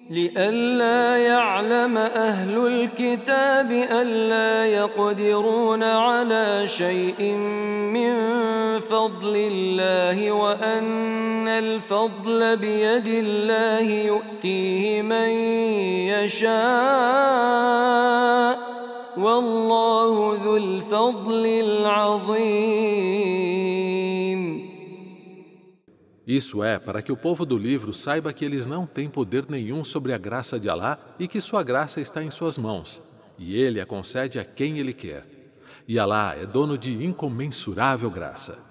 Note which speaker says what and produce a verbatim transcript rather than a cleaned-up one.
Speaker 1: لئلا يعلم أهل الكتاب ألا يقدرون على شيء من فضل الله وأن الفضل بيد الله يؤتيه من يشاء والله ذو الفضل العظيم.
Speaker 2: Isso é para que o povo do livro saiba que eles não têm poder nenhum sobre a graça de Alá e que sua graça está em suas mãos, e Ele a concede a quem Ele quer. E Alá é dono de incomensurável graça.